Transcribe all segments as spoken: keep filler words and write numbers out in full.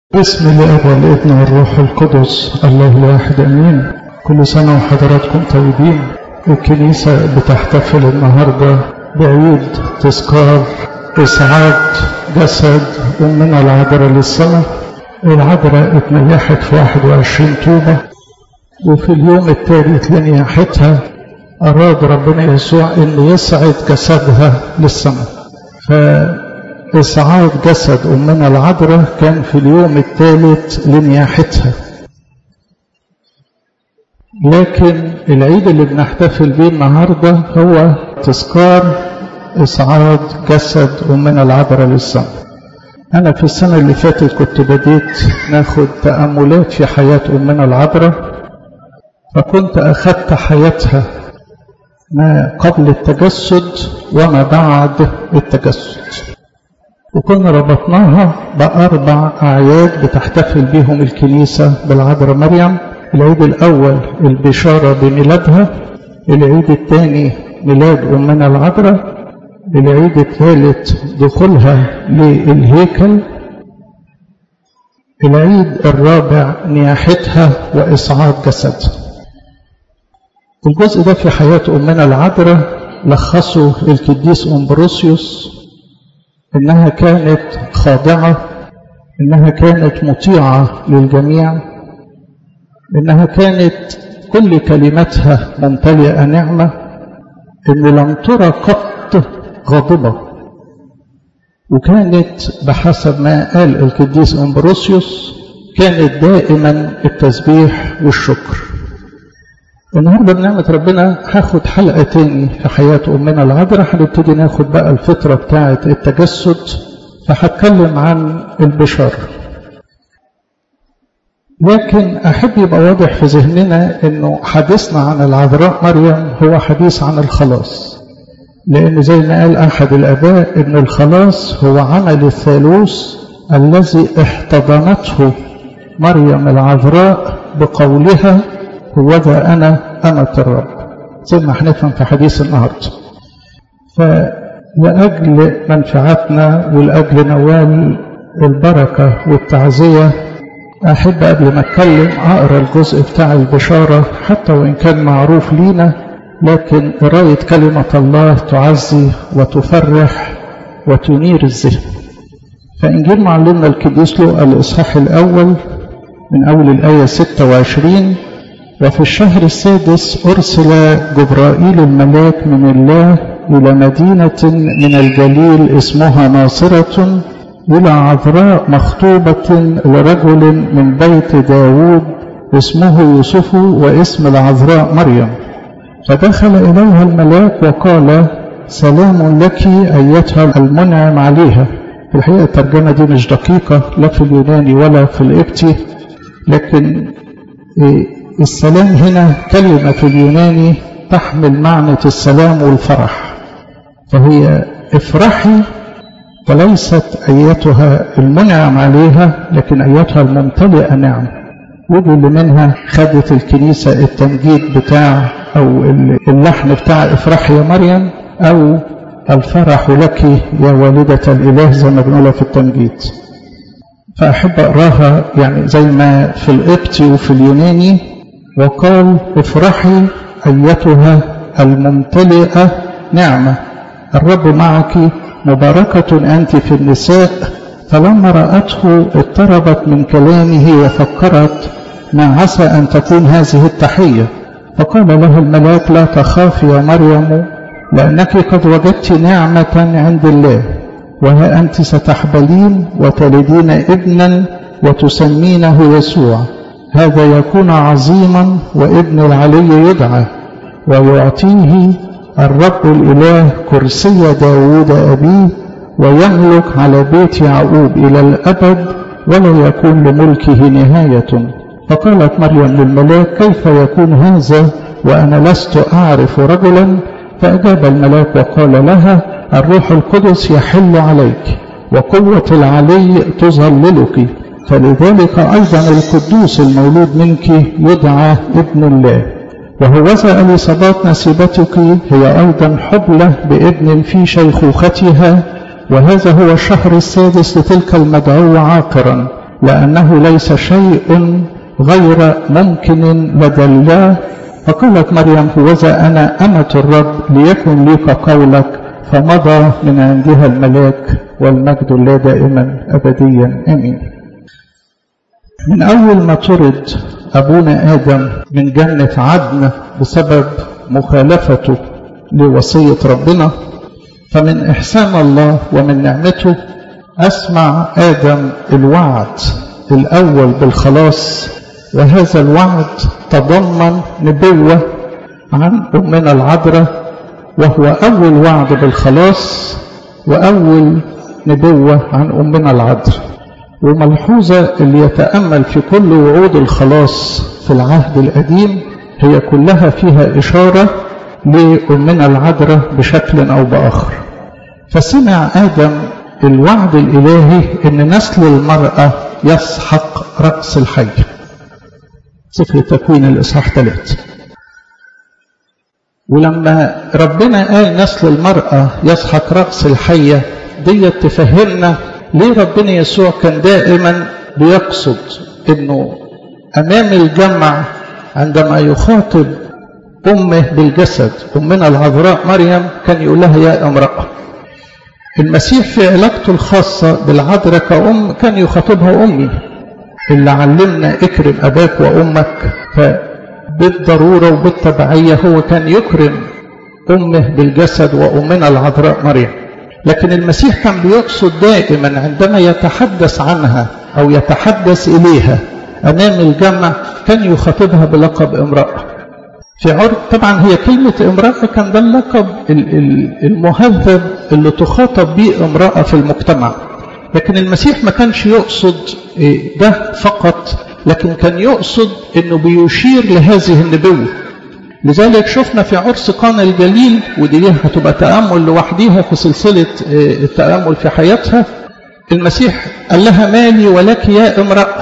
بسم الله والابن والروح القدس الله الواحد امين. كل سنة وحضراتكم طيبين. الكنيسة بتحتفل النهاردة بعيد تذكار إصعاد جسد أمنا العذراء للسماء. العذراء اتنيحت في واحد وعشرين توبة، وفي اليوم الثالث لنياحتها أراد ربنا يسوع أن يصعد جسدها للسماء. ف إصعاد جسد أمنا العذراء كان في اليوم الثالث لنياحتها. لكن العيد اللي بنحتفل به النهاردة هو تذكار إصعاد جسد أمنا العذراء للسماء. أنا في السنة اللي فاتت كنت بديت ناخد تأملات في حياة أمنا العذراء، فكنت أخذت حياتها ما قبل التجسد وما بعد التجسد، وكنا ربطناها بأربع أعياد بتحتفل بهم الكنيسة بالعذراء مريم. العيد الأول البشارة بميلادها، العيد الثاني ميلاد أمنا العذراء، العيد الثالث دخولها للهيكل، العيد الرابع نياحتها وإصعاد جسدها. الجزء ده في حياة أمنا العذراء لخصه القديس أمبروسيوس إنها كانت خاضعة، إنها كانت مطيعة للجميع، إنها كانت كل كلماتها ممتلئة نعمة، إن لم ترى قط غاضبة، وكانت بحسب ما قال القديس أمبروسيوس كانت دائما التسبيح والشكر. النهارده بنعمة ربنا هاخد حلقة تاني في حياة أمنا العذراء. هنبتدي ناخد بقى الفترة بتاعة التجسد، فهتكلم عن البشارة. لكن أحب يبقى واضح في ذهننا إنه حديثنا عن العذراء مريم هو حديث عن الخلاص، لأن زي ما قال أحد الآباء إن الخلاص هو عمل الثالوث الذي احتضنته مريم العذراء بقولها هوذا أنا أمة الرب، زي ما هنفهم في حديث النهارده. فلأجل منفعتنا ولأجل نوال البركة والتعزية أحب قبل ما أتكلم أقرأ الجزء بتاع البشارة، حتى وإن كان معروف لينا، لكن قراية كلمة الله تعزي وتفرح وتنير الذهن. فإنجيل معلمنا القديس لوقا الإصحاح الأول من أول الآية ستة وعشرين: وفي الشهر السادس أرسل جبرائيل الملاك من الله إلى مدينة من الجليل اسمها ناصرة إلى عذراء مخطوبة لرجل من بيت داود اسمه يوسف واسم العذراء مريم. فدخل إليها الملاك وقال: سلام لك أيتها المنعم عليها. في الحقيقة الترجمة دي مش دقيقة لا في اليوناني ولا في القبطي، لكن إيه السلام هنا كلمة في اليوناني تحمل معنى السلام والفرح، فهي افرحي، وليست أيتها المنعم عليها لكن أيتها الممتلئة نعم. ودي اللي منها خدت الكنيسة التمجيد بتاع أو اللحن بتاع افرحي يا مريم، أو الفرح لك يا والدة الإله زي ما بنقولها في التمجيد. فأحب أقراها يعني زي ما في القبطي وفي اليوناني: وقال افرحي أيتها الممتلئة نعمة، الرب معك، مباركة أنت في النساء. فلما رأته اضطربت من كلامه وفكرت ما عسى أن تكون هذه التحية. فقال لها الملاك: لا تخافي يا مريم، لأنك قد وجدت نعمة عند الله، وها أنت ستحبلين وتلدين ابنا وتسمينه يسوع. هذا يكون عظيما وابن العلي يدعى، ويعطيه الرب الإله كرسي داود أبيه، ويملك على بيت يعقوب إلى الأبد، ولا يكون لملكه نهاية. فقالت مريم للملاك: كيف يكون هذا وأنا لست أعرف رجلا؟ فأجاب الملاك وقال لها: الروح القدس يحل عليك، وقوة العلي تظللك، فلذلك أيضا القدوس المولود منك يدعى ابن الله. وهوذا إليصابات نسيبتك هي أيضا حبلى بابن في شيخوختها، وهذا هو الشهر السادس لتلك المدعوة عاقرا، لأنه ليس شيء غير ممكن لدى الله. فقالت مريم هوذا أنا أمة الرب ليكن لي كقولك، فمضى من عندها الملاك، والمجد لله دائما أبديا آمين. من أول ما طرد أبونا آدم من جنة عدن بسبب مخالفته لوصية ربنا، فمن إحسان الله ومن نعمته أسمع آدم الوعد الأول بالخلاص، وهذا الوعد تضمن نبوة عن أمنا العذراء، وهو أول وعد بالخلاص وأول نبوة عن أمنا العذراء. وملحوظة اللي يتأمل في كل وعود الخلاص في العهد القديم هي كلها فيها إشارة لأمنا العذراء بشكل أو بآخر. فسمع آدم الوعد الإلهي إن نسل المرأة يسحق رأس الحي، سفر التكوين الإصحاح ثلاثة. ولما ربنا قال نسل المرأة يسحق رأس الحية، دي تفهمنا ليه ربنا يسوع كان دائما بيقصد انه امام الجمع عندما يخاطب امه بالجسد امنا العذراء مريم كان يقول لها يا امرأة. المسيح في علاقته الخاصة بالعذراء كأم كان يخاطبها امي، اللي علمنا اكرم اباك وامك، فبالضرورة وبالتبعية هو كان يكرم امه بالجسد وامنا العذراء مريم. لكن المسيح كان بيقصد دائما عندما يتحدث عنها أو يتحدث إليها أمام الجمع كان يخاطبها بلقب امرأة. في عرف طبعا هي كلمة امرأة كان ده اللقب المهذب اللي تخاطب به امرأة في المجتمع، لكن المسيح ما كانش يقصد ده فقط، لكن كان يقصد انه بيشير لهذه النبوة. لذلك شفنا في عرس قانا الجليل، ودي هتبقى تأمل لوحديها في سلسلة التأمل في حياتها، المسيح قال لها مالي ولك يا امرأة.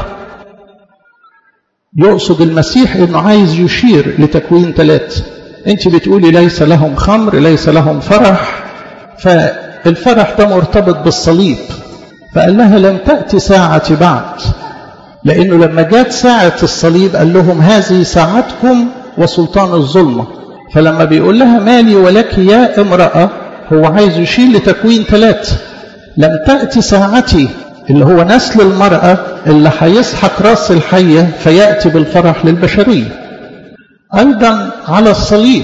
يقصد المسيح انه عايز يشير لتكوين ثلاثة. انت بتقولي ليس لهم خمر، ليس لهم فرح، فالفرح ده مرتبط بالصليب. فقال لها لم تأتي ساعتي بعد، لانه لما جات ساعة الصليب قال لهم هذه ساعتكم وسلطان الظلمة. فلما بيقول لها مالي ولك يا امرأة هو عايز يشير لتكوين ثلاثة. لم تأتي ساعتي اللي هو نسل المرأة اللي هيسحق راس الحية فيأتي بالفرح للبشرية. أيضا على الصليب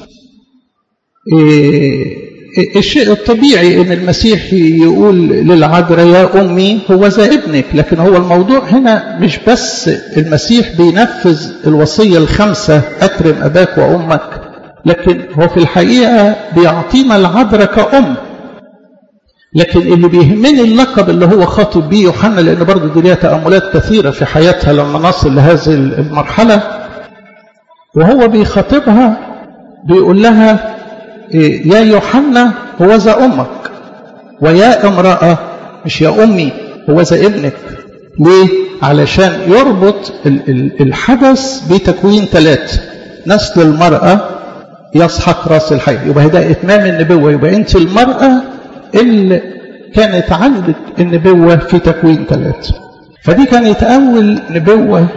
إيه الشيء الطبيعي ان المسيح يقول للعذراء يا امي هو ذا ابنك، لكن هو الموضوع هنا مش بس المسيح بينفذ الوصية الخمسة اكرم اباك وامك، لكن هو في الحقيقة بيعطينا العذراء كأم. لكن اللي بيهمني اللقب اللي هو خاطب بيه يوحنا، لان برضه دي ليها تأملات كثيرة في حياتها لما نصل لهذه المرحلة. وهو بيخاطبها بيقول لها يا يوحنا هو ذا أمك، ويا امرأة مش يا أمي هو ذا ابنك. ليه؟ علشان يربط الحدث بتكوين ثلاثة، نسل المرأة يسحق راس الحي، يبقى ده إتمام النبوة، يبقى أنت المرأة اللي كانت عندك النبوة في تكوين ثلاثة. فدي كانت أول نبوة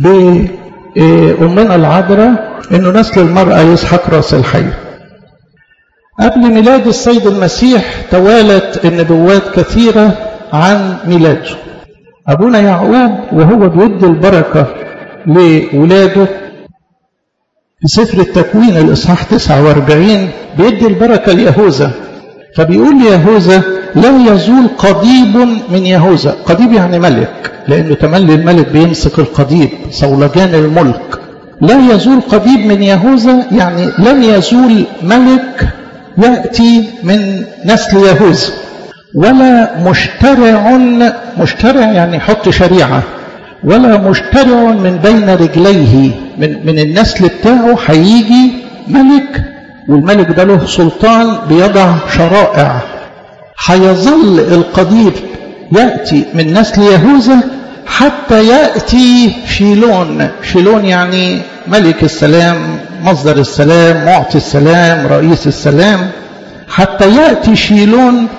بأمنا العذراء إنه نسل المرأة يسحق راس الحي. قبل ميلاد السيد المسيح توالت النبوات كثيرة عن ميلاده. أبونا يعقوب وهو بيدي البركة لولاده في سفر التكوين الإصحاح تسعة وأربعين بيدي البركة ليهوذا، فبيقول ليهوذا لا يزول قضيب من يهوذا. قضيب يعني ملك، لأنه تملي الملك بيمسك القضيب صولجان الملك. لا يزول قضيب من يهوذا يعني لن يزول ملك يأتي من نسل يهوذا، ولا مشترع، مشترع يعني حط شريعة، ولا مشترع من بين رجليه، من, من النسل بتاعه هيجي ملك، والملك ده له سلطان بيضع شرائع. هيظل القضيب يأتي من نسل يهوذا حتى يأتي شيلون. شيلون يعني ملك السلام، مصدر السلام، معطي السلام، رئيس السلام. حتى يأتي شيلون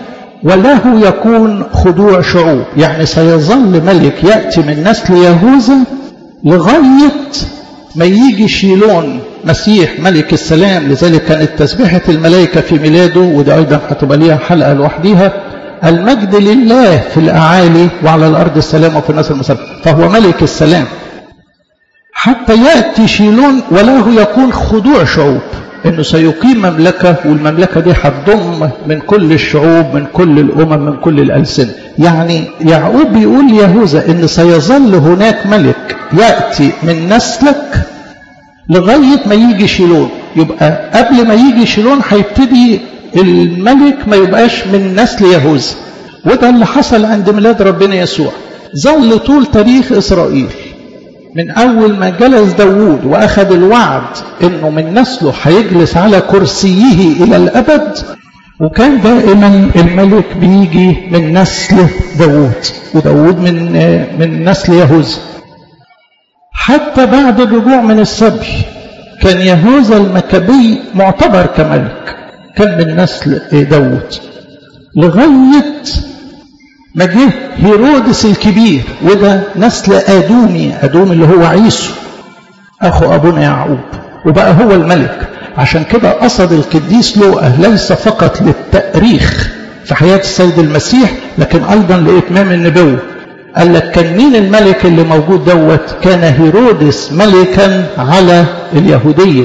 وله يكون خضوع شعوب، يعني سيظل ملك يأتي من نسل يهوذا لغاية ما يجي شيلون مسيح ملك السلام. لذلك كانت تسبيحة الملائكة في ميلاده، وده أيضا هتبقى ليها حلقة لوحديها، المجد لله في الأعالي وعلى الأرض السلام وفي الناس المسلم، فهو ملك السلام. حتى يأتي شيلون وله يكون خضوع شعوب، إنه سيقيم مملكة، والمملكة دي هتضم من كل الشعوب، من كل الأمم، من كل الألسنة. يعني يعقوب بيقول ليهوذا إن سيظل هناك ملك يأتي من نسلك لغاية ما يجي شيلون. يبقى قبل ما يجي شيلون هيبتدي الملك ما يبقاش من نسل يهوذا. وده اللي حصل عند ميلاد ربنا يسوع. ظل طول تاريخ إسرائيل من أول ما جلس داوود وأخذ الوعد إنه من نسله هيجلس على كرسيه إلى الأبد، وكان دائما الملك بيجي من نسل داوود، وداوود من من نسل يهوذا. حتى بعد الرجوع من السبي كان يهوذا المكابي معتبر كملك، كان من نسل داوود، لغاية ما جه هيرودس الكبير، وده نسل آدومي، آدوم اللي هو عيسو أخو أبونا يعقوب، وبقى هو الملك. عشان كده قصد القديس لوقا ليس فقط للتأريخ في حياة السيد المسيح، لكن أيضا لإتمام النبوة. قال لك كان مين الملك اللي موجود دوت؟ كان هيرودس ملكا على اليهودية.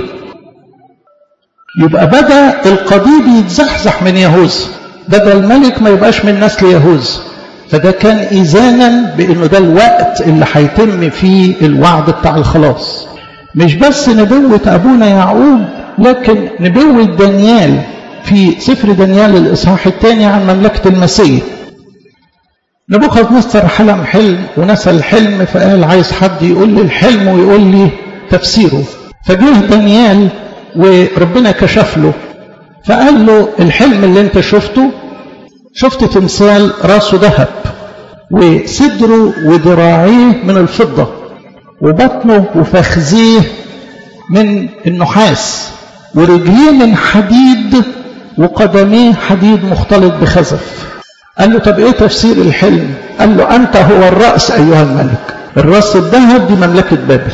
يبقى بدأ القضيب يتزحزح من يهوذا، بدأ الملك ما يبقاش من نسل يهوذا. فده كان إذانا بأنه ده الوقت اللي هيتم فيه الوعد بتاع الخلاص. مش بس نبوة أبونا يعقوب، لكن نبوة دانيال في سفر دانيال الإصحاح الثاني عن مملكة المسيح. نبوخذ نصر حلم حلم ونسى الحلم، فقال عايز حد يقول لي الحلم ويقول لي تفسيره. فجه دانيال وربنا كشف له، فقال له الحلم اللي انت شفته، شفت تمثال راسه ذهب وصدره وذراعيه من الفضة وبطنه وفخذيه من النحاس ورجليه من حديد وقدميه حديد مختلط بخزف. قال له طب ايه تفسير الحلم؟ قال له انت هو الرأس ايها الملك. الراس الذهب دي مملكة بابل،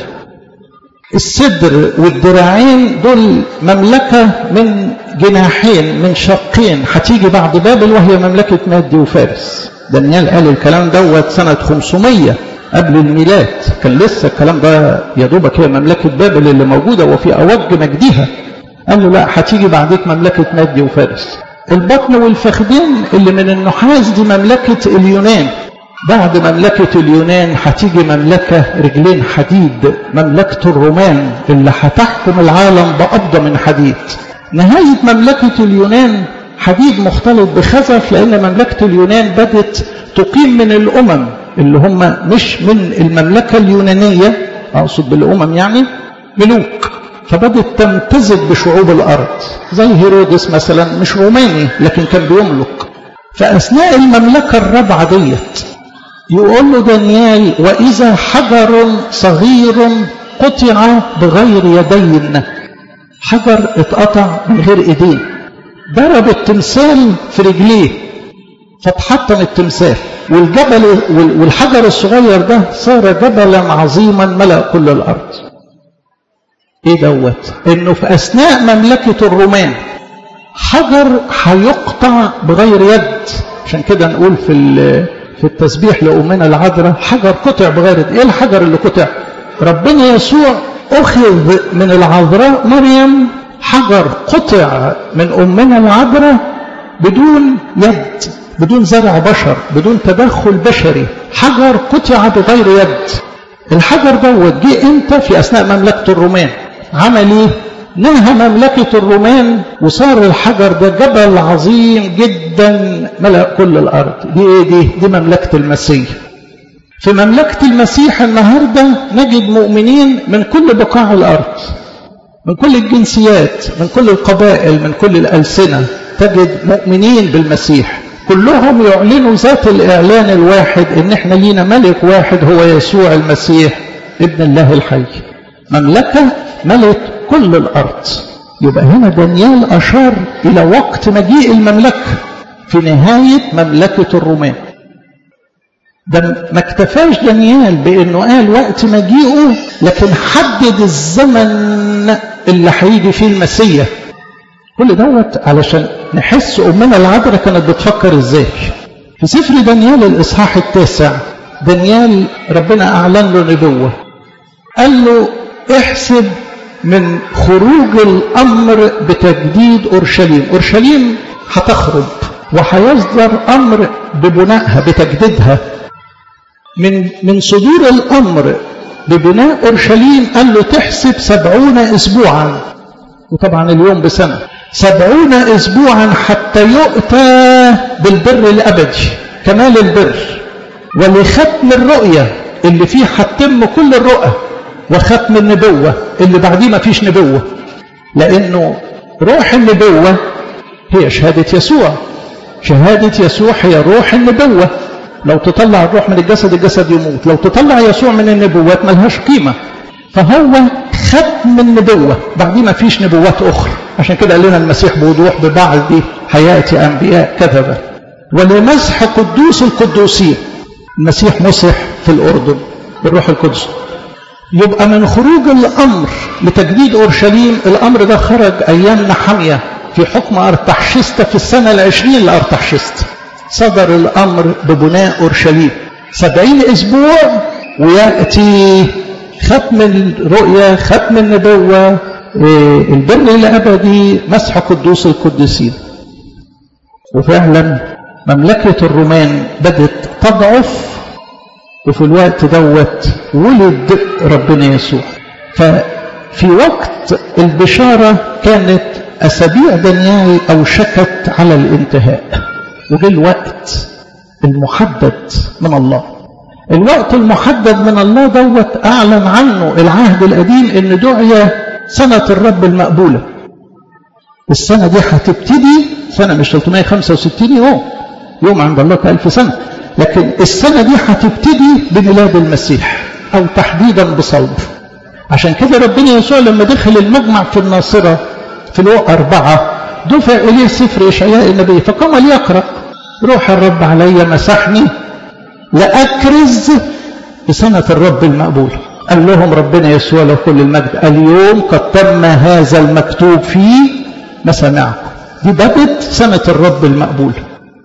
الصدر والذراعين دول مملكة من جناحين من شقين هتيجي بعد بابل، وهي مملكة مادي وفارس. دانيال قال الكلام دوت سنة خمسمية قبل الميلاد، كان لسه الكلام ده يا دوبك هي مملكة بابل اللي موجودة وفي أوج مجدها. قال له لا، هتيجي بعدك مملكة مادي وفارس. البطن والفخذين اللي من النحاس دي مملكة اليونان. بعد مملكة اليونان هتيجي مملكة رجلين حديد، مملكة الرومان اللي هتحكم العالم بقبضة من حديد. نهاية مملكة اليونان حديد مختلط بخزف، لأن مملكة اليونان بدت تقيم من الأمم اللي هم مش من المملكة اليونانية، أقصد بالأمم يعني ملوك، فبدت تمتزج بشعوب الأرض. زي هيرودس مثلا مش روماني لكن كان بيملك. فأثناء المملكة الرابعة ديت يقول له دانيال وإذا حجر صغير قطع بغير يدين. حجر اتقطع من غير ايدين، ضرب التمثال في رجليه فاتحطم التمثال، والجبل والحجر الصغير ده صار جبلا عظيما ملأ كل الأرض. ايه دوت؟ انه في اثناء مملكة الرومان حجر هيقطع بغير يد. عشان كده نقول في في التسبيح لأمنا العذراء حجر قطع بغير يد. ايه الحجر اللي قطع؟ ربنا يسوع أخذ من العذراء مريم حجر قطع من أمنا العذراء بدون يد، بدون زرع بشر، بدون تدخل بشري. حجر قطع بغير يد. الحجر دوت جه امتى؟ في أثناء مملكة الرومان. عمل ايه؟ نهى مملكة الرومان وصار الحجر ده جبل عظيم جدا ملأ كل الأرض. دي ايه دي؟ دي مملكة المسيح. في مملكة المسيح النهاردة نجد مؤمنين من كل بقاع الأرض، من كل الجنسيات، من كل القبائل، من كل الألسنة. تجد مؤمنين بالمسيح كلهم يعلنوا ذات الإعلان الواحد إن احنا لينا ملك واحد هو يسوع المسيح ابن الله الحي. مملكة ملك كل الأرض. يبقى هنا دانيال أشار إلى وقت مجيء المملكة في نهاية مملكة الرومان. ده ما اكتفاش دانيال بأنه قال وقت مجيئه، لكن حدد الزمن اللي هيجي فيه المسيح. كل دوت علشان نحس أمنا العذراء كانت بتفكر ازاي. في سفر دانيال الإصحاح التاسع، دانيال ربنا أعلن له نبوة، قال له احسب من خروج الأمر بتجديد أورشليم. أورشليم هتخرب وهيصدر أمر ببنائها بتجديدها. من من صدور الأمر ببناء أورشليم قال له تحسب سبعون أسبوعا، وطبعا اليوم بسنة، سبعون أسبوعا حتى يؤتى بالبر الأبدي، كمال البر، ولختم الرؤية اللي فيه هتتم كل الرؤى، وختم النبوة اللي بعديه ما فيش نبوة، لأنه روح النبوة هي شهادة يسوع. شهادة يسوع هي روح النبوة. لو تطلع الروح من الجسد الجسد يموت، لو تطلع يسوع من النبوات ملهاش قيمة. فهو ختم النبوة، بعديه ما فيش نبوات أخرى. عشان كده قال لنا المسيح بوضوح ببعض حياة أنبياء كذبة ولمسح قدوس القدوسين. المسيح مسح في الأردن بالروح القدس. يبقى من خروج الأمر لتجديد أورشليم، الأمر ده خرج أيام نحمية في حكم أرتحشست في السنة العشرين لأرتحشست. صدر الأمر ببناء أورشليم سبعين أسبوع، ويأتي ختم الرؤية، ختم النبوة، البر الأبدي، مسح قدوس القديسين. وفعلا مملكة الرومان بدت تضعف، وفي الوقت دوت ولد ربنا يسوع. ففي وقت البشارة كانت أسابيع دانيال أوشكت على الانتهاء، وجه الوقت المحدد من الله. الوقت المحدد من الله دوت أعلن عنه العهد القديم إن دعي سنة الرب المقبولة. السنة دي هتبتدي سنة مش ثلاثمائة وخمسة وستين يوم، يوم عند الله كألف سنة، لكن السنة دي هتبتدي بميلاد المسيح، أو تحديدا بصلب. عشان كده ربنا يسوع لما دخل المجمع في الناصرة في لوقا أربعة دفع إليه سفر إشعياء النبي، فقام ليقرأ: روح الرب علي مسحني لأكرز بسنة الرب المقبول. قال لهم ربنا يسوع له كل المجد: اليوم قد تم هذا المكتوب في مسامعكم. دي بدت سنة الرب المقبول.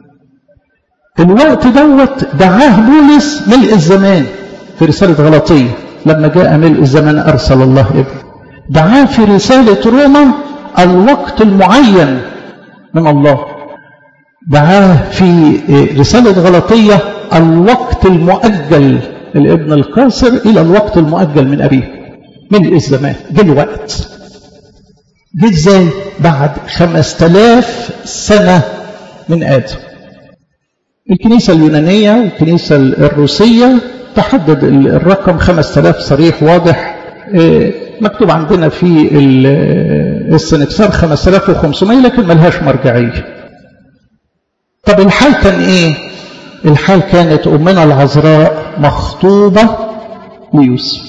الوقت دوت دعاه بولس ملء الزمان في رسالة غلاطية، لما جاء ملء الزمان أرسل الله ابنه. دعاه في رسالة روما الوقت المعين من الله. دعاه في رسالة غلاطية الوقت المؤجل، الابن القاصر إلى الوقت المؤجل من أبيه، ملء الزمان. جه الوقت. جه ازاي؟ بعد خمسة آلاف سنة من آدم. الكنيسة اليونانية والكنيسة الروسية تحدد الرقم خمسة آلاف صريح واضح، مكتوب عندنا في السنكسار خمسة آلاف وخمسمائة، لكن ملهاش مرجعية. طب الحال كان ايه؟ الحال كانت أمنا العذراء مخطوبة ليوسف.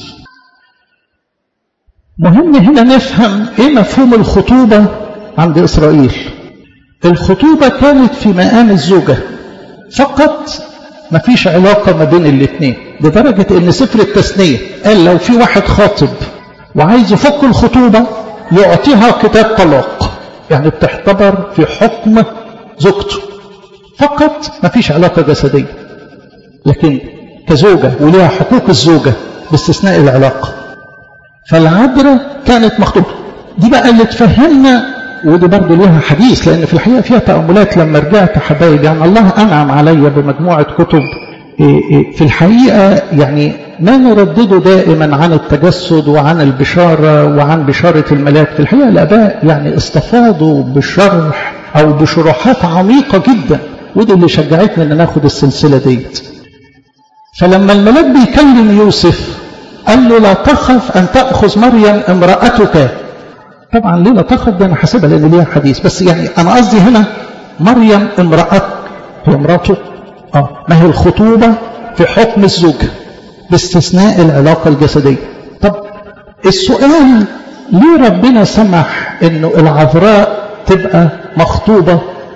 مهم هنا نفهم ايه مفهوم الخطوبة عند إسرائيل. الخطوبة كانت في مقام الزوجة فقط، ما فيش علاقة ما بين الاثنين، لدرجة ان سفر التثنية قال لو في واحد خاطب وعايز يفك الخطوبة يعطيها كتاب طلاق، يعني بتعتبر في حكم زوجته فقط، ما فيش علاقة جسدية، لكن كزوجة وليها حقوق الزوجة باستثناء العلاقة. فالعذراء كانت مخطوبة. دي بقى اللي تفهمنا، ودي برضه ليها حديث، لأن في الحقيقة فيها تأملات. لما رجعت حبايبي يعني الله أنعم علي بمجموعة كتب في الحقيقة يعني ما نردده دائما عن التجسد وعن البشارة وعن بشارة الملاك. في الحقيقة الآباء يعني استفاضوا بالشرح أو بشروحات عميقة جدا، ودي اللي شجعتنا أن ناخد السلسلة ديت. فلما الملاك بيكلم يوسف قال له لا تخف أن تأخذ مريم امرأتك. طبعا ليه لا تخف؟ ده أنا حاسبها لأن ليها حديث، بس يعني أنا قصدي هنا مريم امرأتك، هي امراته. آه ما هي الخطوبة في حكم الزوجة باستثناء العلاقة الجسدية. طب السؤال ليه ربنا سمح إنه العذراء تبقى مخطوبة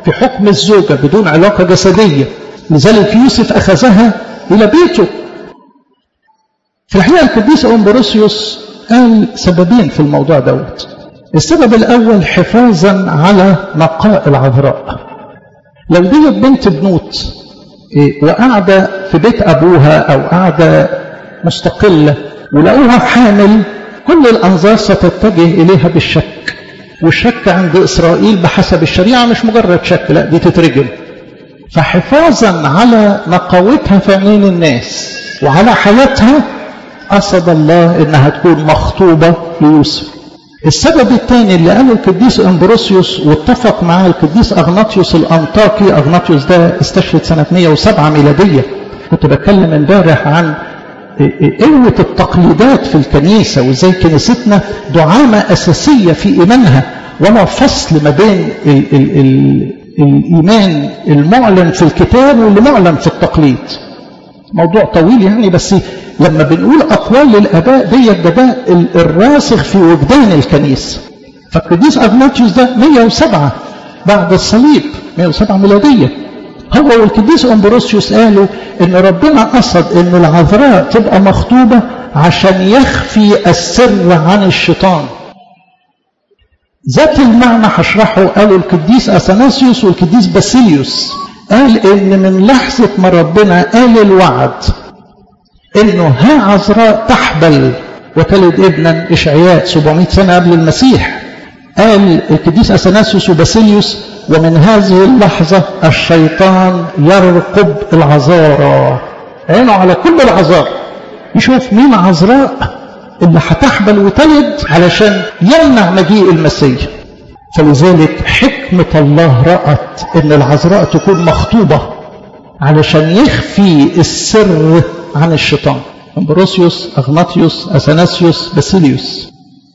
في حكم الزوجة بدون علاقة جسدية، لذلك يوسف أخذها إلى بيته. في الحقيقة القديس أمبروسيوس قال سببين في الموضوع دوت. السبب الأول حفاظا على نقاء العذراء. لو دي بنت بنوت وقاعدة في بيت أبوها أو قاعدة مستقلة ولقوها حامل، كل الأنظار ستتجه إليها بالشك، والشك عند إسرائيل بحسب الشريعة مش مجرد شك، لا دي تترجم. فحفاظا على نقاوتها في عينين الناس وعلى حياتها قصد الله إنها تكون مخطوبة ليوسف. السبب الثاني اللي قاله القديس أمبروسيوس واتفق معاه القديس أغناطيوس الأنطاكي. أغناطيوس ده استشهد سنة مئة وسبعة ميلادية. كنت بتكلم امبارح عن قوة التقليدات في الكنيسة وازاي كنيستنا دعامة أساسية في إيمانها، ولا فصل ما بين ال ال ال الإيمان المعلن في الكتاب واللي معلن في التقليد. موضوع طويل يعني، بس لما بنقول أقوال الآباء دي ده الراسخ في وجدان الكنيسة. فالقديس أغناطيوس ده مئة وسبعة بعد الصليب، مئة وسبعة ميلادية. هو والقديس أمبروسيوس قالوا إن ربنا قصد إن العذراء تبقى مخطوبة عشان يخفي السر عن الشيطان. ذات المعنى هشرحه قالوا القديس أثناسيوس والقديس باسيليوس. قال إن من لحظة ما ربنا قال الوعد إنه ها عذراء تحبل وتلد ابنا، إشعياء سبعمائة سنة قبل المسيح، قال القديس أثناسيوس وباسيليوس ومن هذه اللحظة الشيطان يرقب العذارى، عينه على كل العذارى، يشوف مين عذراء اللي هتحبل وتلد علشان يمنع مجيء المسيح. فلذلك حكمة الله رأت ان العذراء تكون مخطوبة علشان يخفي السر عن الشيطان. أمبروسيوس، أغناطيوس، أثناسيوس، باسيليوس.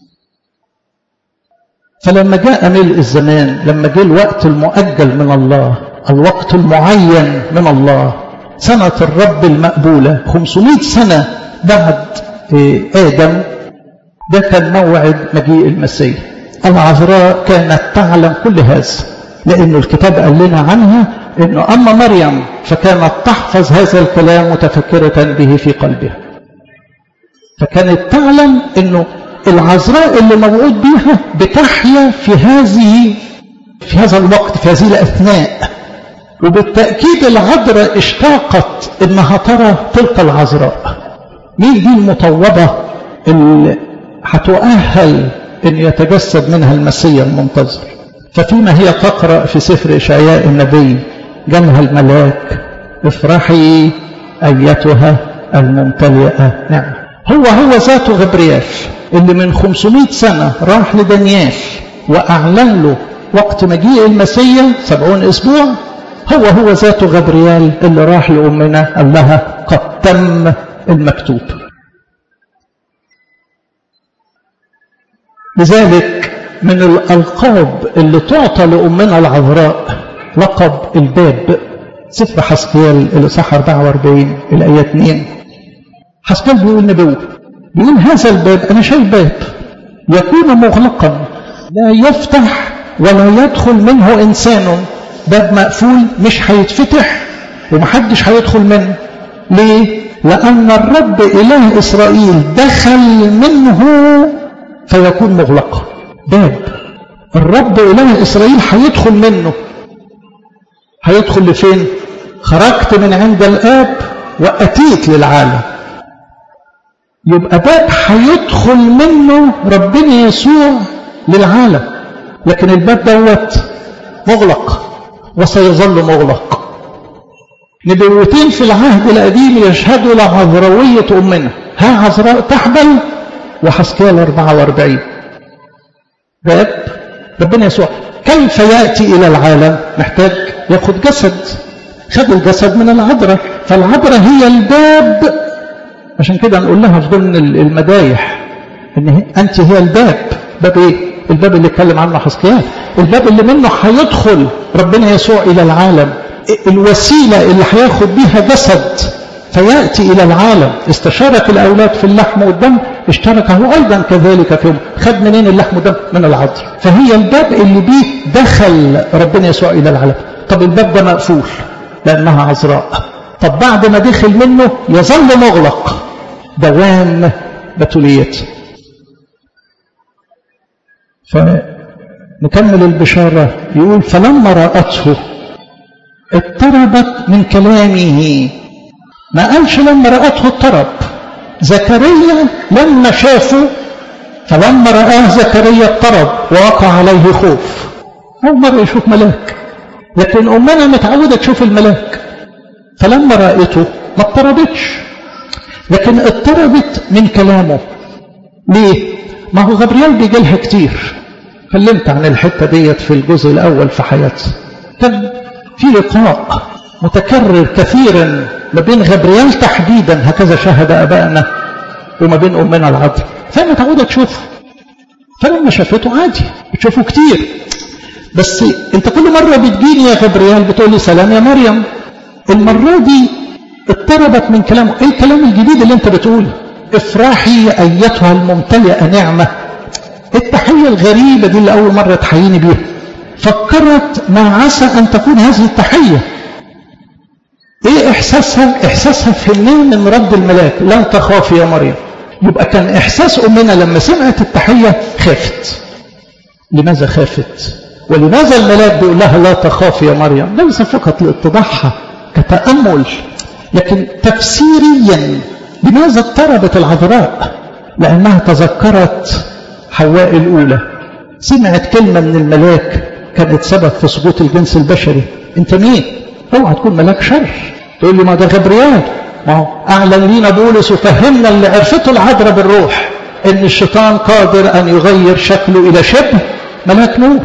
فلما جاء ملء الزمان، لما جاء الوقت المؤجل من الله، الوقت المعين من الله، سنة الرب المقبولة خمسمائة سنة بعد آدم، ده كان موعد مجيء المسيح. العذراء كانت تعلم كل هذا، لأن الكتاب قال لنا عنها إنه أما مريم فكانت تحفظ هذا الكلام متفكرة به في قلبها. فكانت تعلم إنه العذراء اللي موعود بها بتحيا في هذه في هذا الوقت، في هذه الأثناء. وبالتأكيد العذراء اشتاقت إنها ترى تلك العذراء. مين دي المطوبة اللي هتؤهل أن يتجسد منها المسيح المنتظر؟ ففيما هي تقرأ في سفر إشعياء النبي جالها الملاك افرحي أيتها الممتلئة نعمة. هو هو ذاته غبريال اللي من خمسمائة سنة راح لدانيال وأعلن له وقت مجيء المسيح سبعون أسبوع. هو هو ذاته غبريال اللي راح لأمنا قال لها قد تم المكتوب. لذلك من الألقاب اللي تعطى لأمنا العذراء لقب الباب. سفر حسقيال الإصحاح أربعة وأربعين الآية اثنين، حسقيال بيقول نبوة، بيقول هذا الباب أنا شايف باب يكون مغلقا لا يفتح ولا يدخل منه إنسان. باب مقفول مش هيتفتح ومحدش هيدخل منه. ليه؟ لأن الرب إله إسرائيل دخل منه فيكون مغلقا. باب الرب إله إسرائيل هيدخل منه. هيدخل لفين؟ خرجت من عند الآب وأتيت للعالم. يبقى باب هيدخل منه ربنا يسوع للعالم، لكن الباب دوت مغلق وسيظل مغلق. نبوتين في العهد القديم يشهدوا لعذراوية أمنا، ها عذراء تحبل وحسقيال أربعة وأربعين. باب ربنا يسوع كيف يأتي إلى العالم؟ محتاج ياخد جسد، خد الجسد من العذراء، فالعذراء هي الباب. عشان كده نقول لها في ضمن المدايح ان انت هي الباب. باب ايه؟ الباب اللي اتكلم عنه حسقيال، الباب اللي منه هيدخل ربنا يسوع الى العالم، الوسيله اللي هياخد بيها جسد فياتي الى العالم. استشارك الاولاد في اللحم والدم، اشترك هو ايضا كذلك فيهم. خد منين اللحم والدم؟ من العذراء. فهي الباب اللي بيه دخل ربنا يسوع إلى العالم. طب الباب ده مقفول لأنها عذراء، طب بعد ما دخل منه يظل مغلق دوام بتوليته. فنكمل البشارة، يقول فلما رأته اضطربت من كلامه. ما قالش لما رأته اضطرب. زكريا لما شافه، فلما رآه زكريا اضطرب ووقع عليه خوف. أول مرة يشوف ملاك، لكن أمنا متعودة تشوف الملاك، فلما رأيته ما اضطربتش، لكن اضطربت من كلامه. ليه؟ ما هو غبريال بيجي لها كتير، كلمت عن الحتة ديت في الجزء الأول في حياتي. كان في لقاء متكرر كثيرا ما بين غبريال تحديدا، هكذا شاهد أبائنا، وما بين أمنا العذراء، فأنا متعودة تشوفه. فلما شافته عادي بتشوفه كتير، بس انت كل مرة بتجيني يا غبريال بتقول لي سلام يا مريم. المرة دي اضطربت من كلامه. ايه الكلام الجديد اللي انت بتقوله؟ افرحي ايتها الممتلئة نعمة. التحية الغريبة دي اللي اول مرة تحييني بيها، فكرت ما عسى ان تكون هذه التحية. ايه احساسها؟ احساسها فهمناه من رد الملاك، لا تخافي يا مريم. يبقى كان احساس امنا لما سمعت التحية خافت. لماذا خافت؟ ولماذا الملاك بيقول لها لا تخافي يا مريم؟ ليس فقط لاتضاعها كتأمل، لكن تفسيريا. لماذا اضطربت العذراء؟ لأنها تذكرت حواء الأولى، سمعت كلمة من الملاك كانت سبب في سقوط الجنس البشري. انت مين؟ اوعى تكون ملاك شر. تقول لي ما ده غبريال. ما هو أعلن لينا بولس وفهمنا اللي عرفته العذراء بالروح، إن الشيطان قادر أن يغير شكله إلى شبه ملاك نور.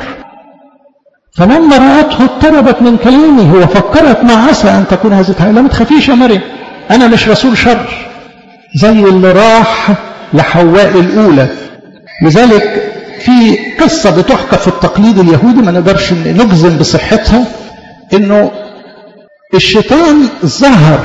فلما رأته اضطربت من كلامه وفكرت ما عسى أن تكون هذه الحياة. لا ما تخافيش يا مريم، أنا مش رسول شر زي اللي راح لحواء الأولى. لذلك في قصة بتحكى في التقليد اليهودي ما نقدرش نجزم بصحتها، إنه الشيطان ظهر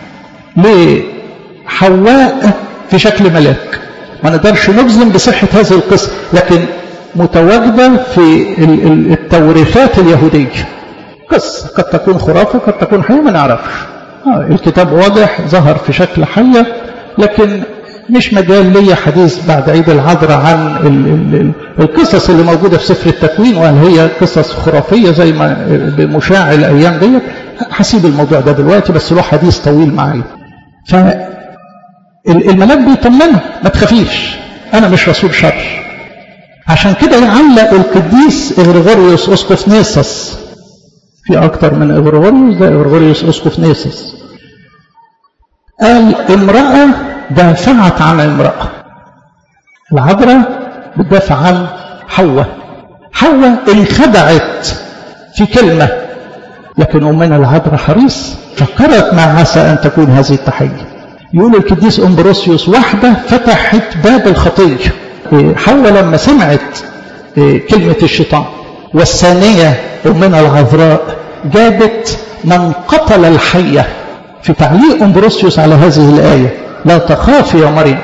لحواء في شكل ملاك. ما نقدرش نجزم بصحة هذه القصة، لكن متواجدة في التوريثات اليهودية. قصة قد تكون خرافة قد تكون حقيقة ما نعرفش. آه الكتاب واضح ظهر في شكل حية، لكن مش مجال لي حديث بعد عيد العذراء عن ال ال القصص اللي موجودة في سفر التكوين، وهل هي قصص خرافية زي ما بمشاع الأيام ديت. هسيب الموضوع ده دلوقتي، بس له حديث طويل معايا. فالملاك بيطمنها ما تخافيش، أنا مش رسول شر. عشان كده يعلق القديس إغريغوريوس أسقف نيسوس، في أكتر من إغريغوريوس، ده إغريغوريوس أسقف نيسوس، قال امرأة دافعت عن امرأة. العذراء بتدافع عن حواء. حواء انخدعت في كلمة، لكن أمنا العذراء حريص فكرت ما عسى أن تكون هذه التحية. يقول القديس أمبروسيوس واحدة فتحت باب الخطية. حواء لما سمعت كلمة الشيطان، والثانية أمنا العذراء جابت من قتل الحية. في تعليق أمبروسيوس على هذه الآية لا تخافي يا مريم،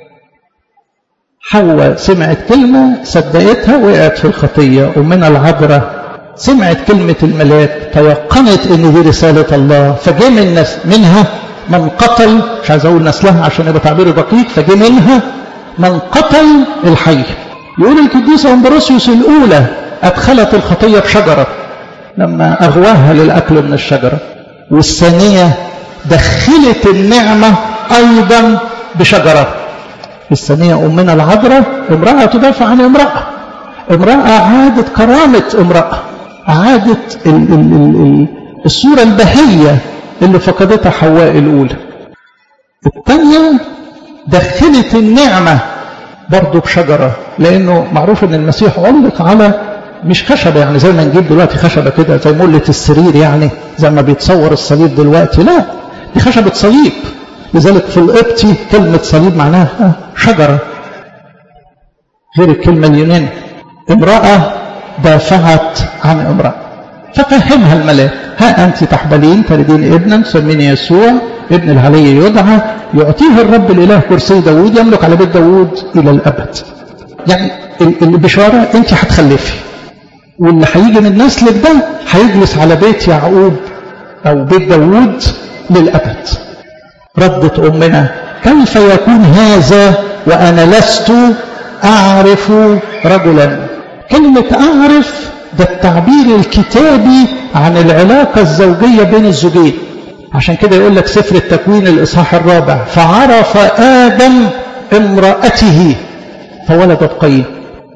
حواء سمعت كلمة صدقتها وقعت في الخطية. أمنا العذراء سمعت كلمة الملاك تيقنت ان دي رسالة الله، فجاء من منها من قتل، مش عايز اقول نسلها عشان يبقى تعبير دقيق، فجاء منها من قتل الحي. يقول القديس أمبروسيوس الأولى أدخلت الخطية بشجرة لما أغواها للأكل من الشجرة، والثانية دخلت النعمة أيضا بشجرة. الثانية أمنا العذراء امرأة تدافع عن امرأة، امرأة عادت كرامة امرأة، عادت ال ال ال الصورة البهية اللي فقدتها حواء الأولى. الثانية دخلت النعمة برضو بشجرة، لأنه معروف أن المسيح علق على مش خشبة، يعني زي ما نجيب دلوقتي خشبة كده زي ملة السرير، يعني زي ما بيتصور الصليب دلوقتي، لا دي خشبة صليب. لذلك في القبطي كلمة صليب معناها شجرة، غير الكلمة اليونانية. امرأة دافعت عن امرأة، ففهمها الملاك ها أنت تحبلين تلدين ابنا تسميني يسوع ابن العلي يدعى يعطيه الرب الإله كرسي داود يملك على بيت داود إلى الأبد. يعني البشارة أنت هتخلفي، واللي هيجي من نسلك ده هيجلس على بيت يعقوب أو بيت داوود للأبد. ردت أمنا: كيف يكون هذا وأنا لست أعرف رجلا؟ كلمة أعرف ده التعبير الكتابي عن العلاقة الزوجية بين الزوجين. عشان كده يقول لك سفر التكوين الإصحاح الرابع: فعرف آدم امرأته فولدت قايين.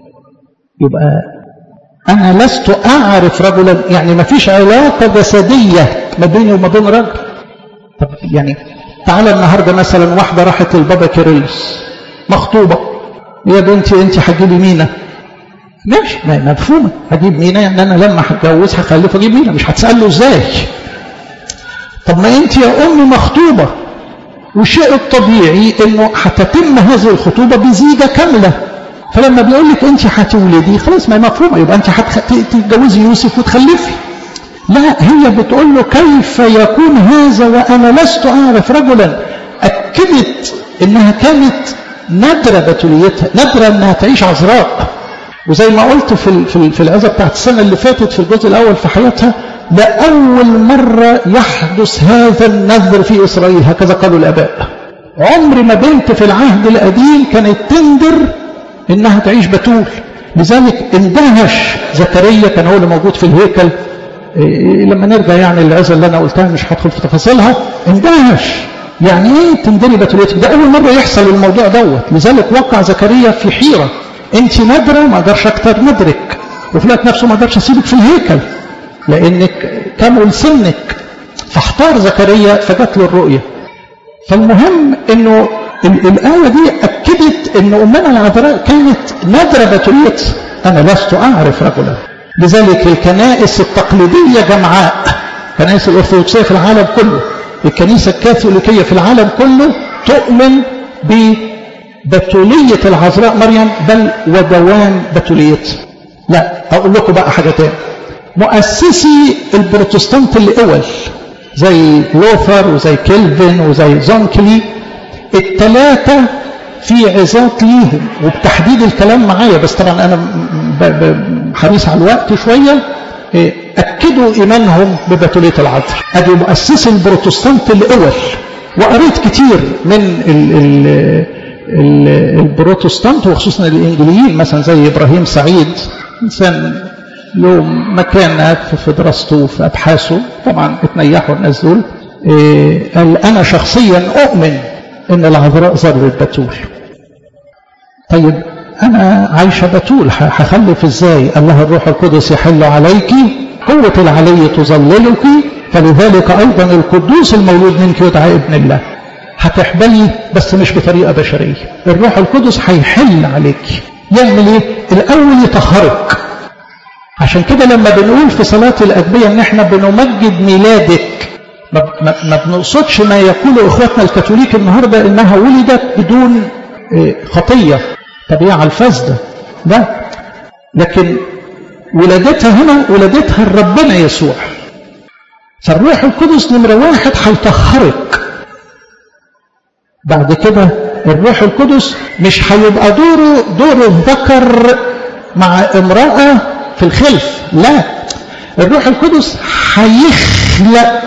يبقى أنا لست أعرف رجلا، يعني ما فيش علاقة جسدية ما بيني وما بين رجل. طب يعني تعالى النهاردة مثلا واحدة راحت للبابا كيرلس مخطوبة: يا بنتي أنت هتجيبي مينا؟ ماشي، مفهومة. هجيب مينا يعني أنا لما هتجوز هخلف أجيب مينا، مش هتسأل له إزاي. طب ما أنت يا أمي مخطوبة، والشيء الطبيعي إنه هتتم هذه الخطوبة بزيجة كاملة، فلما بيقول لك أنت هتولدي خلاص ما مفهومة، يبقى أنت هتتجوزي يوسف وتخلفي. لا، هي بتقول له: كيف يكون هذا وأنا لست أعرف رجلا. أكدت إنها كانت نادرة بتوليتها، نادرة إنها تعيش عذراء. وزي ما قلت في في في العظة بتاعت السنة اللي فاتت في الجزء الأول في حياتها، لأول مرة يحدث هذا النذر في إسرائيل، هكذا قالوا الآباء. عمر ما بنت في العهد القديم كانت تندر إنها تعيش بتول. لذلك اندهش زكريا، كان هو اللي موجود في الهيكل. لما نرجع يعني العظة اللي أنا قلتها مش هدخل في تفاصيلها، اندهش يعني إيه تندري بتوليتك؟ ده أول مرة يحصل الموضوع دوت. لذلك وقع زكريا في حيرة: أنت نادرة ما أقدرش أكتر ندرك، وفي الوقت نفسه ما أقدرش أسيبك في الهيكل لأنك كمل سنك. فاحتار زكريا فجات له الرؤية. فالمهم إنه الآية دي أكدت إن أمنا العذراء كانت نادرة بتوليتها، أنا لست أعرف رجلا. لذلك الكنائس التقليدية جمعاء، الكنائس الأرثوذكسية في العالم كله، الكنيسة الكاثوليكية في العالم كله تؤمن ببتولية العذراء مريم، بل ودوام بتوليتها. لا، أقول لكم بقى حاجة تاني. مؤسسي البروتستانت الأول زي لوثر وزي كيلفن وزي زونكلي، الثلاثة في عظات ليهم، وبتحديد الكلام معايا بس طبعا أنا حريص على الوقت شوية، أكدوا إيمانهم ببتولية العذراء. أدي مؤسسي البروتستانت الأول. وقريت كتير من ال ال ال البروتستانت وخصوصا الإنجليين، مثلا زي إبراهيم سعيد، إنسان له مكانة في دراسته وفي أبحاثه، طبعا اتنيحوا الناس دول. قال: أنا شخصيا أؤمن إن العذراء ظلت بتول. طيب أنا عايشة بتول، هخلف إزاي؟ قال لها: الروح القدس يحل عليك، قوة العلي تظللك، فلذلك أيضا القدوس المولود منك يدعى ابن الله. هتحبلي بس مش بطريقة بشرية، الروح القدس هيحل عليك. يعمل إيه؟ الأول يطهرك. عشان كده لما بنقول في صلاة الأدبية إن إحنا بنمجد ميلادك، ما, ما, ما بنقصدش ما يقوله إخواتنا الكاثوليك النهاردة إنها ولدت بدون خطية، طبيعة الفاسدة، لا، لكن ولادتها هنا ولادتها ربنا يسوع. فالروح القدس نمرة واحد هيطهرك. بعد كده الروح القدس مش هيبقى دوره دور الذكر مع امرأة في الخلف، لا، الروح القدس هيخلق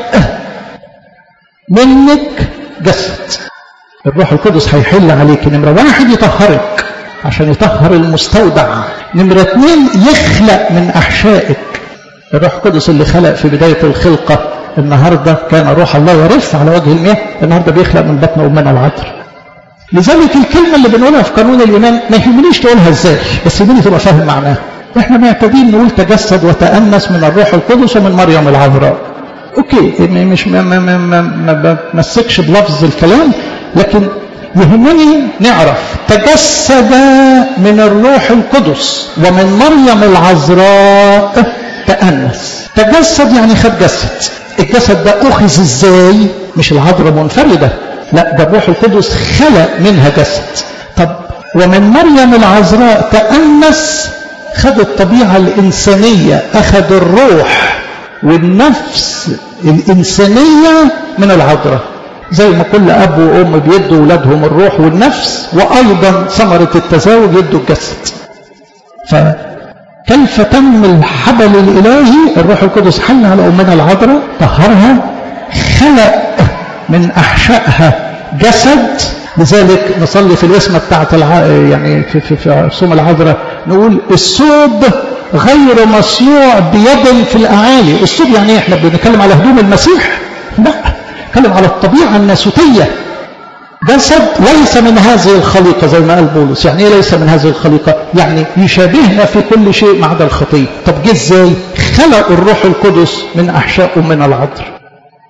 منك جسد. الروح القدس هيحل عليك. نمرة واحد يطهرك عشان يطهر المستودع. نمرة اثنين يخلق من أحشائك. الروح القدس اللي خلق في بداية الخلقة النهاردة كان روح الله يرف على وجه المياه، النهاردة بيخلق من بطن أمنا العذراء. لذلك الكلمة اللي بنقولها في قانون الإيمان ما يهمنيش تقولها إزاي، بس يهمني تبقى فاهم معناها. إحنا معتادين نقول تجسد وتأنس من الروح القدس ومن مريم العذراء. أوكي، مش ما ما ما ما, ما بمسكش بلفظ الكلام، لكن يهمني نعرف تجسد من الروح القدس ومن مريم العذراء تأنس. تجسد يعني خد جسد. الجسد ده أخذ إزاي؟ مش العذراء منفردة، لا، ده الروح القدس خلق منها جسد. طب ومن مريم العذراء تأنس، خد الطبيعة الإنسانية، أخذ الروح والنفس الإنسانية من العذراء، زي ما كل أب وأم بيدوا أولادهم الروح والنفس، وأيضا ثمرة التزاوج يدوا الجسد. كيف تم الحبل الإلهي؟ الروح القدس حل على أمنا العذراء، طهرها، خلق من أحشائها جسد. لذلك نصلي في الاسم بتاعت الع... يعني في في في صوم العذراء نقول الثوب غير مصنوع بيد في الأعالي. الثوب يعني احنا بنتكلم على هدوم المسيح؟ لا، نتكلم على الطبيعة الناسوتية. جسد ليس من هذه الخليقة زي ما قال بولس. يعني ايه ليس من هذه الخليقة؟ يعني يشابهنا في كل شيء ما عدا الخطية. طب جه ازاي؟ خلق الروح القدس من أحشاء أمنا العذراء،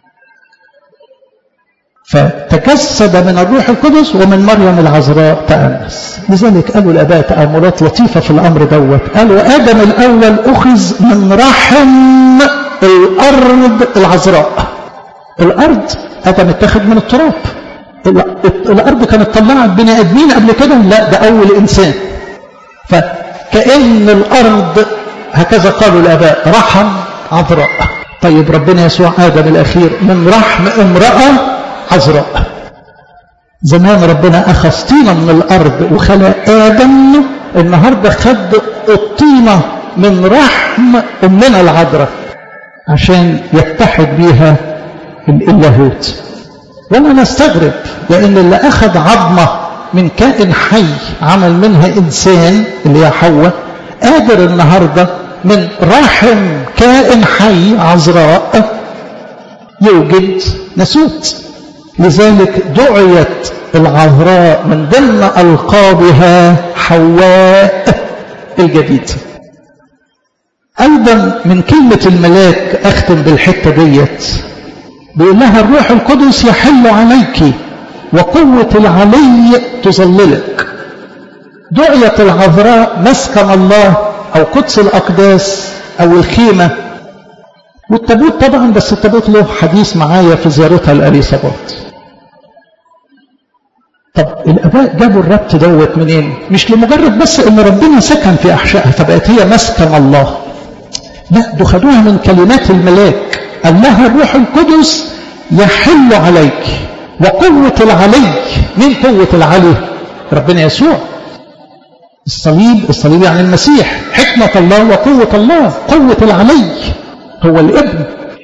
فتجسد من الروح القدس ومن مريم العذراء تأنس. لذلك قالوا الآباء تأملات لطيفة في الأمر دوت. قالوا آدم الأول أخذ من رحم الأرض العذراء. الأرض آدم اتخذ من التراب. الأرض كانت طلعت بني آدمين قبل كده؟ لا، ده أول إنسان. فكأن الأرض هكذا قالوا الآباء رحم عذراء. طيب ربنا يسوع آدم الأخير من رحم امرأة عذراء. زمان ربنا أخذ طينة من الأرض وخلق آدم، النهاردة خد الطينة من رحم أمنا العذراء عشان يتحد بيها اللاهوت. ولا نستغرب، لأن اللي أخذ عظمة من كائن حي عمل منها إنسان اللي هي حواء، قادر النهاردة من رحم كائن حي عذراء يوجد ناسوت. لذلك دعيت العذراء من ضمن ألقابها حواء الجديدة. أيضا من كلمة الملاك أختم بالحتة ديت، بيقول لها الروح القدس يحل عليك وقوة العلي تظللك. دعيت العذراء مسكن الله أو قدس الأقداس أو الخيمة. والتابوت طبعا، بس التابوت له حديث معايا في زيارتها لأليصابات. طب الآباء جابوا الربط دوت منين؟ مش لمجرد بس ان ربنا سكن في أحشائها فبقت هي مسكن الله، لا، دول خدوها من كلمات الملاك. قال لها الروح القدس يحل عليك وقوة العلي. مين قوة العلي؟ ربنا يسوع. الصليب، الصليب يعني المسيح، حكمة الله وقوة الله. قوة العلي هو الابن.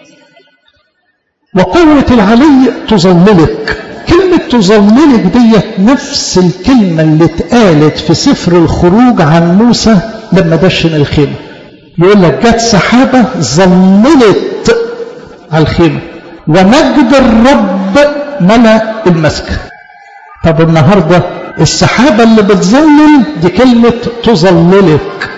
وقوة العلي تظللك. كلمة تظللك ديت نفس الكلمة اللي اتقالت في سفر الخروج عن موسى لما دشن الخيمة. يقول لك جت سحابة ظللت على الخيمة ومجد الرب ملأ المسكن. طب النهاردة السحابة اللي بتظلل دي كلمة تظللك.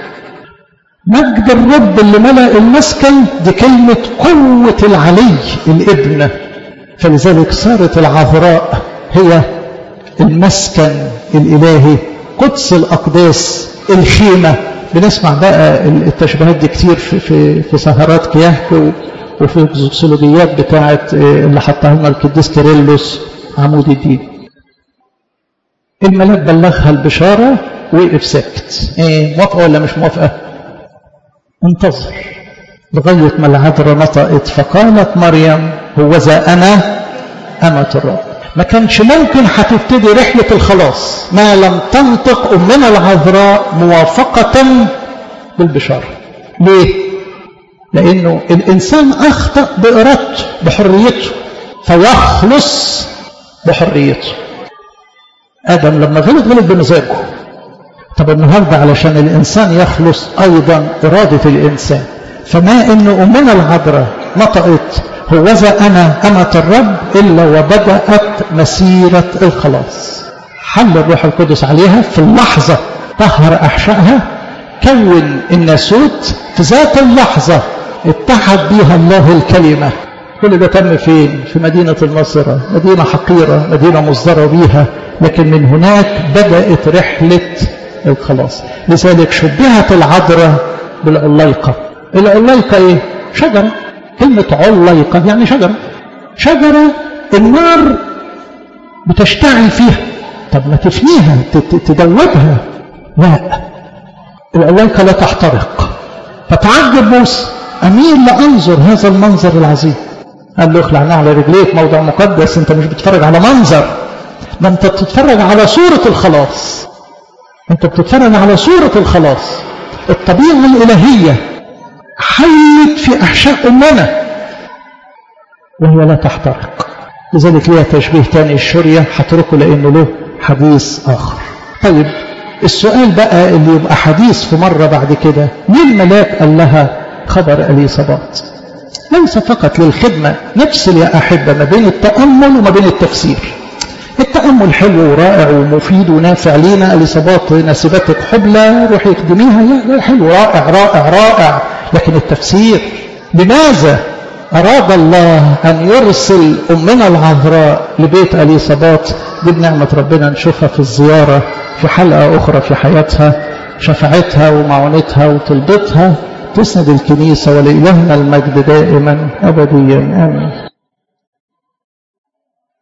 مجد الرب اللي ملأ المسكن دي كلمة قوة العلي الابن. فلذلك صارت العذراء هي المسكن الإلهي، قدس الأقداس، الخيمة. بنسمع بقى التشبيهات دي كتير في في في سهرات كياهك وفي الزوكسولوجيات بتاعت اللي حطها لنا القديس كيرلس عمود الدين. الملاك بلغها البشارة وقف ساكت. ايه، موافقة ولا مش موافقة؟ انتظر لغاية ما العذراء نطقت فقالت مريم هوذا أنا أمة الرب. ما كانش ممكن هتبتدي رحلة الخلاص ما لم تنطق أمنا العذراء موافقة بالبشارة. ليه؟ لأنه الإنسان أخطأ بإرادته بحريته فيخلص بحريته. آدم لما غلط غلط بمزاجه. طب النهاردة علشان الإنسان يخلص أيضا إرادة الإنسان، فما إن أمنا العذراء نطقت هوذا أنا أمة الرب إلا وبدأت مسيرة الخلاص. حل الروح القدس عليها في اللحظة، طهر أحشائها، كون الناسوت في ذات اللحظة، اتحد بها الله الكلمة. كل ده تم فين؟ في مدينة الناصرة، مدينة حقيرة، مدينة مصدرة بيها، لكن من هناك بدأت رحلة الخلاص. لذلك شبهت العذراء بالعليقة. العليقة ايه؟ شجرة. كلمة عليقة يعني شجرة. شجرة النار بتشتعل فيها. طب ما تفنيها تدوبها؟ لا، العليقة لا تحترق. فتعجب موسى، أميل لأنظر هذا المنظر العظيم. قال له اخلع على رجليك، موضع مقدس، انت مش بتتفرج على منظر، ده انت بتتفرج على صورة الخلاص. انت بتتفرج على صورة الخلاص. الطبيعة الإلهية حلت في أحشاء أمنا وهي لا تحترق. لذلك ليها تشبيه تاني الشرية، هتركه لأنه له حديث آخر. طيب السؤال بقى اللي يبقى حديث في مرة بعد كده، ليه الملاك قال لها خبر إليصابات؟ ليس فقط للخدمة، نفصل يا أحبة ما بين التأمل وما بين التفسير. التأمل حلو ورائع ومفيد ونافع لينا، إليصابات ناسبتك حبلى روحي اخدميها، حلو رائع رائع رائع. لكن التفسير، لماذا أراد الله أن يرسل أمنا العذراء لبيت إليصابات؟ دي بنعمة ربنا نشوفها في الزيارة في حلقة أخرى في حياتها، شفاعتها ومعونتها وطلبتها تسند الكنيسة. ولإلهنا المجد دائما أبديا آمين.